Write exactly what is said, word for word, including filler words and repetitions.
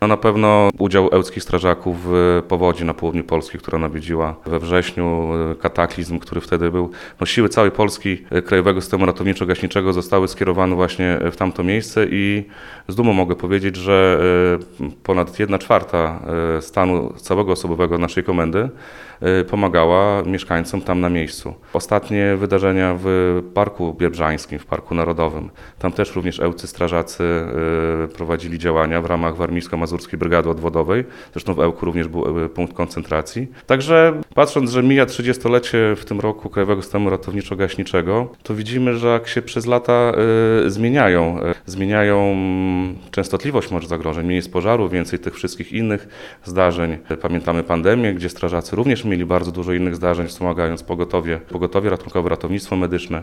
No na pewno udział ełckich strażaków w powodzi na południu Polski, która nawiedziła we wrześniu, kataklizm, który wtedy był. No, siły całej Polski, Krajowego Systemu Ratowniczo-Gaśniczego zostały skierowane właśnie w tamto miejsce i z dumą mogę powiedzieć, że ponad jedna czwarta stanu całego osobowego naszej komendy pomagała mieszkańcom tam na miejscu. Ostatnie wydarzenia w Parku Biebrzańskim, w Parku Narodowym, tam też również ełcy strażacy prowadzili działania w ramach Warmińsko-Mazurskiej Brygady Odwodowej. Zresztą w Ełku również był punkt koncentracji. Także patrząc, że mija trzydziestolecie w tym roku Krajowego Systemu Ratowniczo-Gaśniczego, to widzimy, że jak się przez lata y, zmieniają, y, zmieniają częstotliwość może zagrożeń, mniej jest pożarów, więcej tych wszystkich innych zdarzeń. Pamiętamy pandemię, gdzie strażacy również mieli bardzo dużo innych zdarzeń, wspomagając pogotowie, pogotowie ratunkowe, ratownictwo medyczne.